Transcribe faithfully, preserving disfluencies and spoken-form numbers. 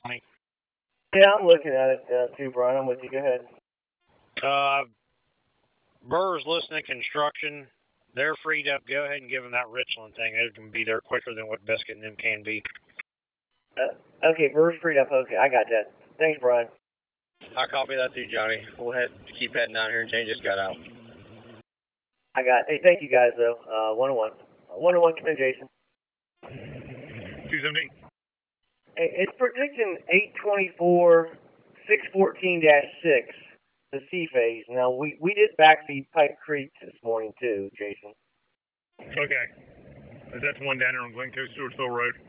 Yeah, I'm looking at it uh, too, Brian. I'm with you. Go ahead. Uh, Burr's listening construction. They're freed up. Go ahead and give them that Richland thing. It can be there quicker than what Biscuit and them can be. Uh, okay, Burr's freed up. Okay, I got that. Thanks, Brian. I copy that too, Johnny. We'll head keep heading down here. Jane just got out. I got. Hey, thank you guys though. Uh, one on one. One on one, Jason. Two seventeen. Hey, it's prediction eight twenty-four, six fourteen dash six. The C phase. Now we we did backfeed Pipe Creek this morning too, Jason. Okay. Is that the one down there on Glencoe Stewartsville Road?